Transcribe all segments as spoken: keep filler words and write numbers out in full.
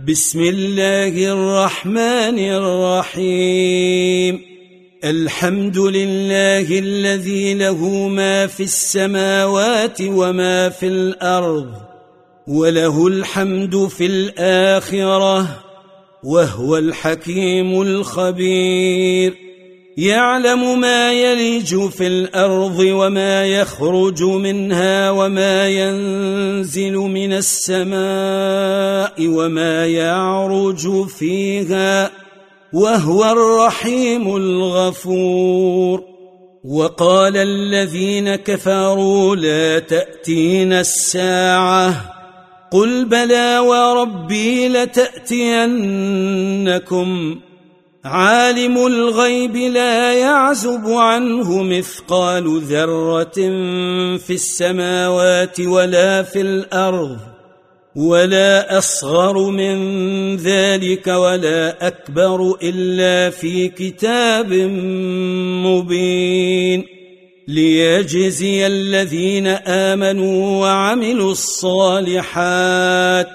بسم الله الرحمن الرحيم. الحمد لله الذي له ما في السماوات وما في الأرض، وله الحمد في الآخرة، وهو الحكيم الخبير. يعلم ما يلج في الأرض وما يخرج منها وما ينزل من السماء وما يعرج فيها، وهو الرحيم الغفور. وقال الذين كفروا لا تأتينا الساعة، قل بلى وربي لتأتينكم، عالم الغيب لا يعزب عنه مثقال ذرة في السماوات ولا في الأرض، ولا أصغر من ذلك ولا أكبر إلا في كتاب مبين، ليجزي الذين آمنوا وعملوا الصالحات،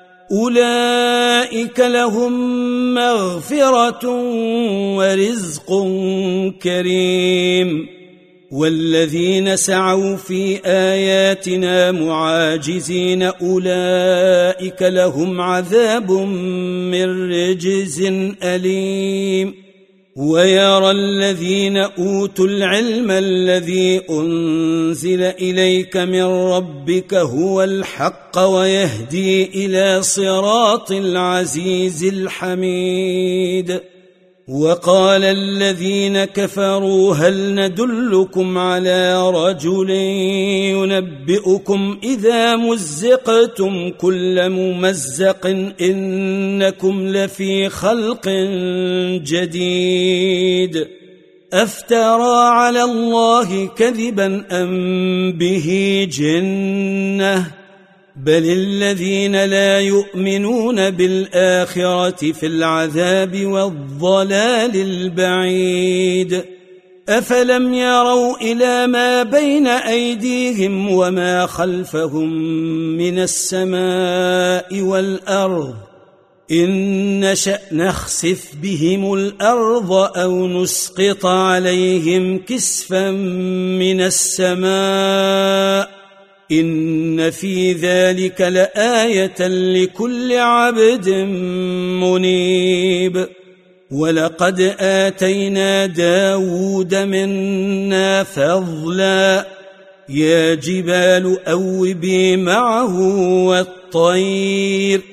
أولئك لهم مغفرة ورزق كريم. والذين سعوا في آياتنا معاجزين أولئك لهم عذاب من رجز أليم. ويرى الذين أوتوا العلم الذي أنزل إليك من ربك هو الحق ويهدي إلى صراط العزيز الحميد. وقال الذين كفروا هل ندلكم على رجل ينبئكم إذا مزقتم كل ممزق إنكم لفي خلق جديد، أفترى على الله كذبا أم به جنة؟ بل الذين لا يؤمنون بالآخرة في العذاب والضلال البعيد. أفلم يروا إلى ما بين أيديهم وما خلفهم من السماء والأرض، إن نشأ نخسف بهم الأرض أو نسقط عليهم كسفا من السماء، إن في ذلك لآية لكل عبد منيب. ولقد آتينا داود منا فضلا، يا جبال أوبي معه والطير،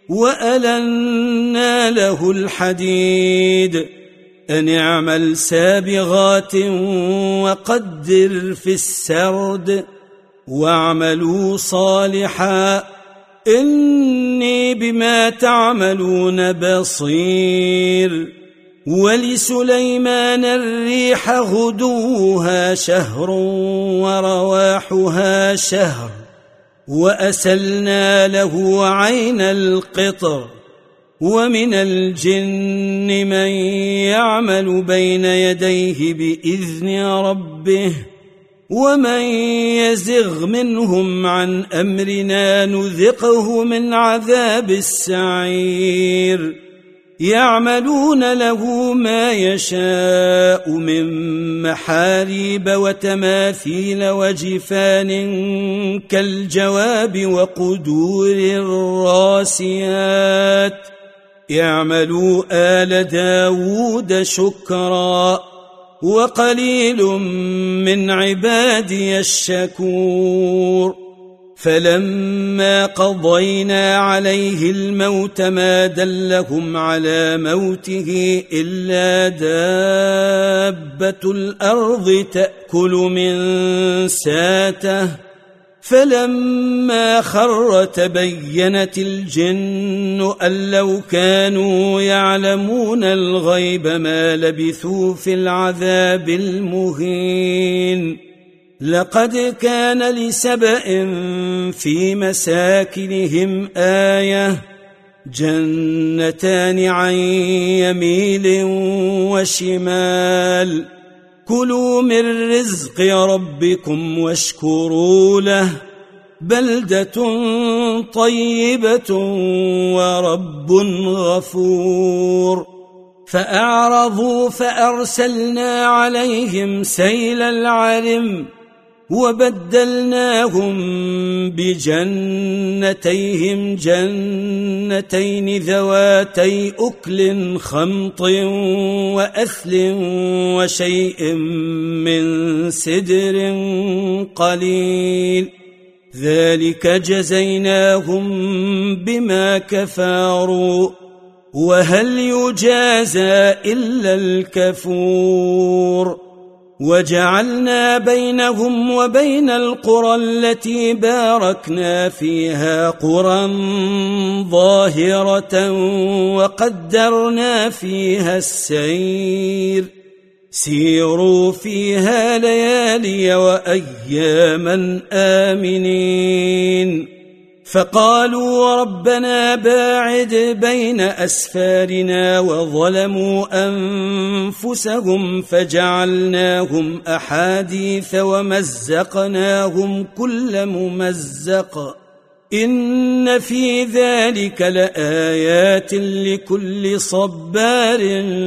وألنا له الحديد، أن اعمل سابغات وقدر في السرد، واعملوا صالحا إني بما تعملون بصير. ولسليمان الريح غدوها شهر ورواحها شهر، وأسلنا له عين القطر. ومن الجن من يعمل بين يديه بإذن ربه، ومن يزغ منهم عن أمرنا نذقه من عذاب السعير. يعملون له ما يشاء من محاريب وتماثيل وجفان كالجواب وقدور الراسيات. اعملوا آل داود شكرا، وقليل من عبادي الشكور. فلما قضينا عليه الموت ما دلهم على موته إلا دابة الأرض تأكل من ساته، فلما خر تبينت الجن أن لو كانوا يعلمون الغيب ما لبثوا في العذاب المهين. لقد كان لسبأ في مساكنهم آية، جنتان عن يمين وشمال، كلوا من رزق ربكم واشكروا له، بلدة طيبة ورب غفور. فأعرضوا فأرسلنا عليهم سيل العرم وبدلناهم بجنتيهم جنتين ذواتي أكل خمط وأثل وشيء من سدر قليل، ذلك جزيناهم بما كفروا، وهل يجازى إلا الكفور. وجعلنا بينهم وبين القرى التي باركنا فيها قرى ظاهرة وقدرنا فيها السير، سيروا فيها ليالي وأياما آمنين. فقالوا ربنا باعد بين أسفارنا وظلموا أنفسهم فجعلناهم أحاديث ومزقناهم كل ممزق، إن في ذلك لآيات لكل صبار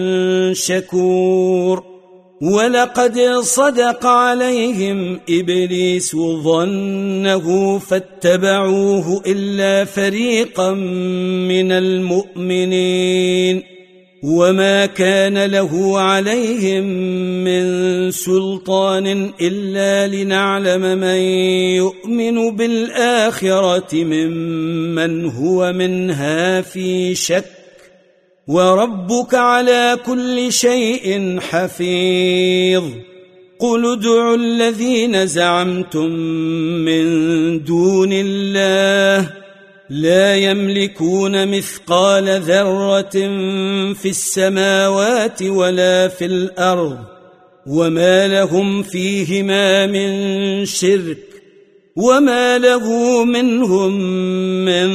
شكور. ولقد صدق عليهم إبليس ظنه فاتبعوه إلا فريقا من المؤمنين، وما كان له عليهم من سلطان إلا لنعلم من يؤمن بالآخرة ممن هو منها في شك، وربك على كل شيء حفيظ. قل ادعوا الذين زعمتم من دون الله لا يملكون مثقال ذرة في السماوات ولا في الأرض، وما لهم فيهما من شرك، وما له منهم من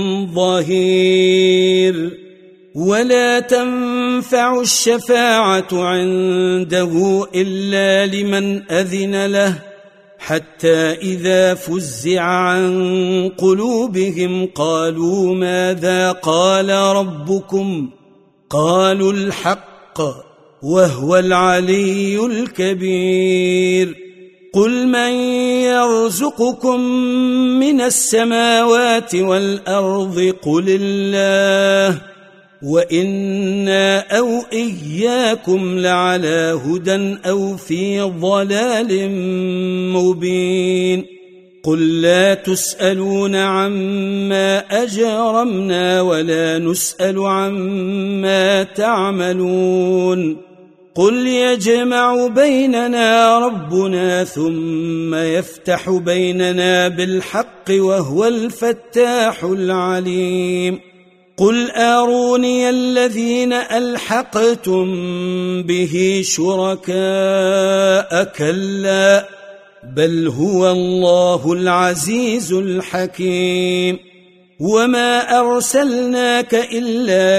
ظهير. ولا تنفع الشفاعة عنده إلا لمن أذن له، حتى إذا فزع عن قلوبهم قالوا ماذا قال ربكم؟ قالوا الحق وهو العلي الكبير. قل من يرزقكم من السماوات والأرض؟ قل الله، وإنا أو إياكم لعلى هدى أو في ضلال مبين. قل لا تسألون عما أجرمنا ولا نسأل عما تعملون. قل يجمع بيننا ربنا ثم يفتح بيننا بالحق وهو الفتاح العليم. قل أروني الذين ألحقتم به شركاء كلا بل هو الله العزيز الحكيم. وما أرسلناك إلا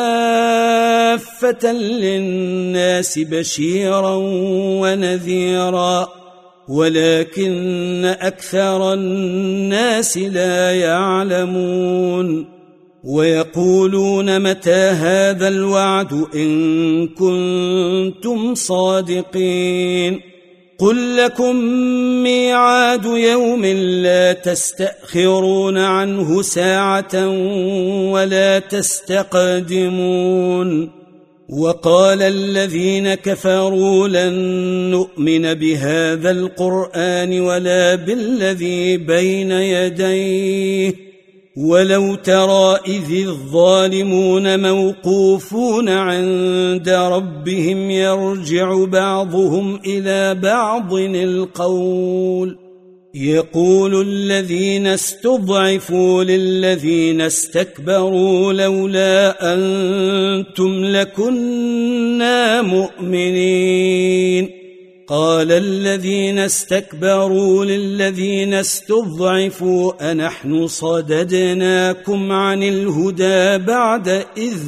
كافة للناس بشيرا ونذيرا ولكن أكثر الناس لا يعلمون. ويقولون متى هذا الوعد إن كنتم صادقين. قل لكم ميعاد يوم لا تستأخرون عنه ساعة ولا تستقدمون. وقال الذين كفروا لن نؤمن بهذا القرآن ولا بالذي بين يديه ولو ترى إذ الظالمون موقوفون عند ربهم يرجع بعضهم إلى بعض القول يقول الذين استضعفوا للذين استكبروا لولا أنتم لكنا مؤمنين. قال الذين استكبروا للذين استضعفوا أنحن صددناكم عن الهدى بعد إذ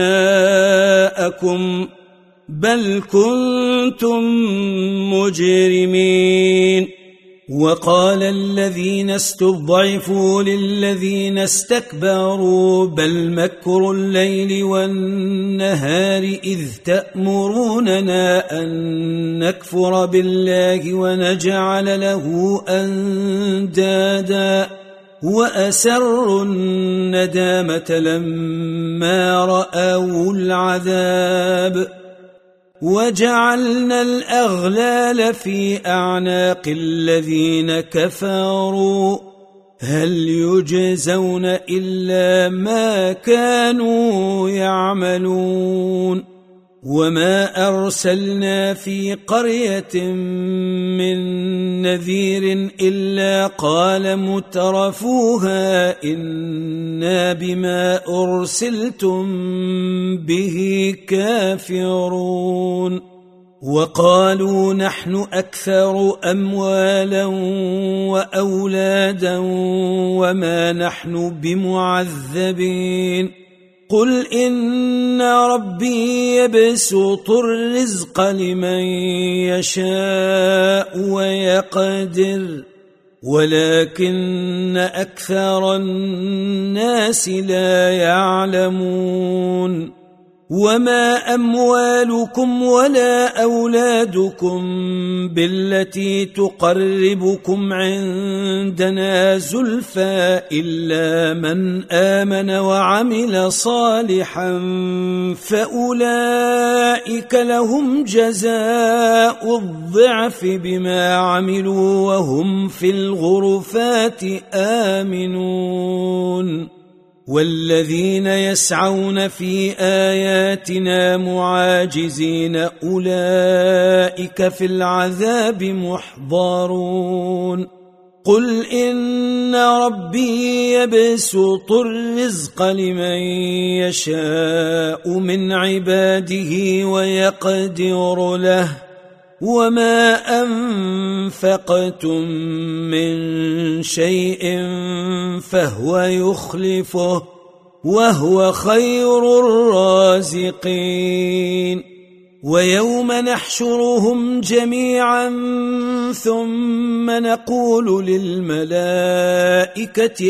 جاءكم بل كنتم مجرمين. وقال الذين استضعفوا للذين استكبروا بل مكر الليل والنهار إذ تأمروننا أن نكفر بالله ونجعل له أندادا وأسروا الندامة لما رأوا العذاب وجعلنا الأغلال في أعناق الذين كفروا هل يجزون إلا ما كانوا يعملون وما أرسلنا في قرية من نذير إلا قال مترفوها إنا بما أرسلتم به كافرون وقالوا نحن أكثر أموالا وأولادا وما نحن بمعذبين قل إن ربي يبسط الرزق لمن يشاء ويقدر ولكن أكثر الناس لا يعلمون وما أموالكم ولا أولادكم بالتي تقربكم عندنا زلفى إلا من آمن وعمل صالحا فأولئك لهم جزاء الضعف بما عملوا وهم في الغرفات آمنون والذين يسعون في آياتنا معاجزين أولئك في العذاب محضرون قل إن ربي يبسط الرزق لمن يشاء من عباده ويقدر له وما أنفقتم من شيء فهو يخلفه وهو خير الرازقين ويوم نحشرهم جميعا ثم نقول للملائكة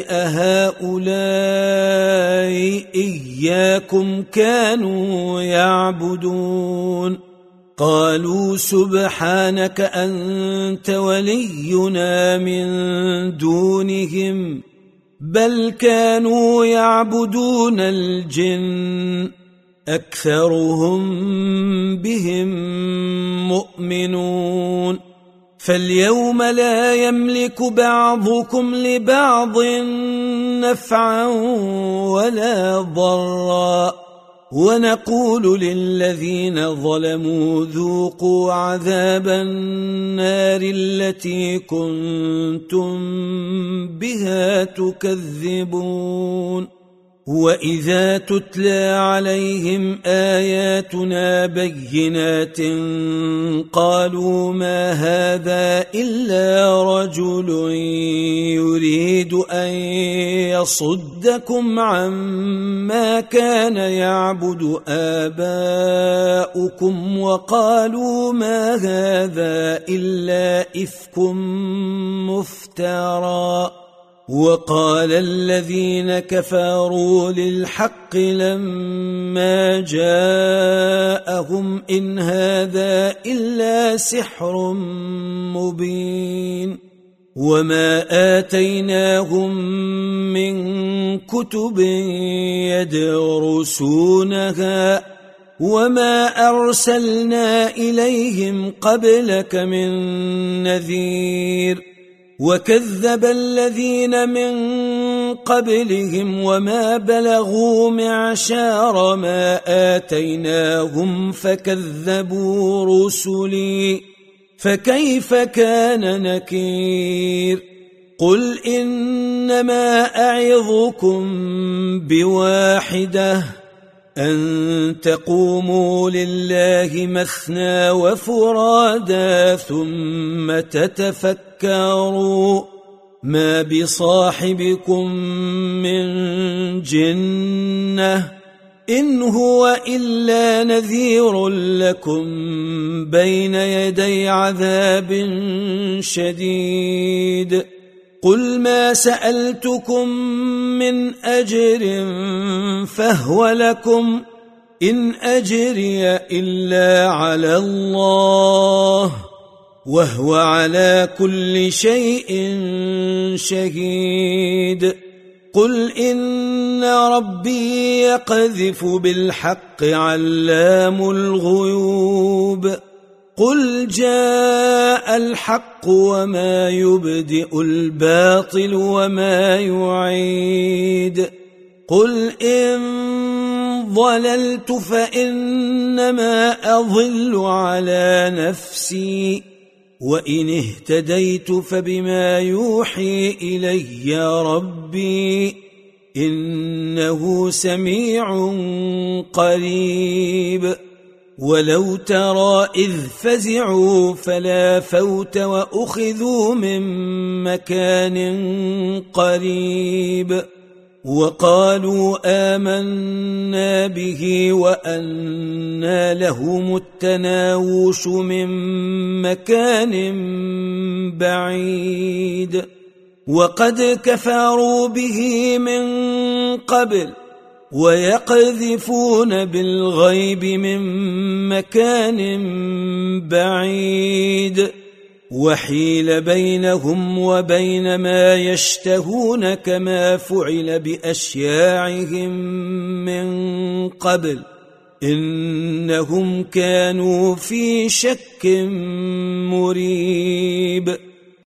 أهؤلاء إياكم كانوا يعبدون قالوا سبحانك أنت ولينا من دونهم بل كانوا يعبدون الجن أكثرهم بهم مؤمنون فاليوم لا يملك بعضكم لبعض نفعا ولا ضرا ونقول للذين ظلموا ذوقوا عذاب النار التي كنتم بها تكذبون وإذا تتلى عليهم آياتنا بينات قالوا ما هذا إلا رجل يريد أن يصدكم عما كان يعبد آباؤكم وقالوا ما هذا إلا إفك مفترى وقال الذين كفروا للحق لما جاءهم إن هذا إلا سحر مبين وما آتيناهم من كتب يدرسونها وما أرسلنا إليهم قبلك من نذير وكذب الذين من قبلهم وما بلغوا معشار ما آتيناهم فكذبوا رسلي فكيف كان نكير قل إنما أعظكم بواحدة أن تقوموا لله مثنى وفرادا ثم تتفكروا ما بصاحبكم من جنة إن هو إلا نذير لكم بين يدي عذاب شديد قل ما سألتكم من أجر فهو لكم إن أجري إلا على الله وهو على كل شيء شهيد قل إن ربي يقذف بالحق علام الغيوب قل جاء الحق وما يبدئ الباطل وما يعيد قل إن ضللت فإنما أضل على نفسي وإن اهتديت فبما يوحي إلي ربي إنه سميع قريب ولو ترى إذ فزعوا فلا فوت وأخذوا من مكان قريب وقالوا آمنا به وأنى لهم التناوش من مكان بعيد وقد كفروا به من قبل ويقذفون بالغيب من مكان بعيد وحيل بينهم وبين ما يشتهون كما فعل بأشياعهم من قبل إنهم كانوا في شك مريب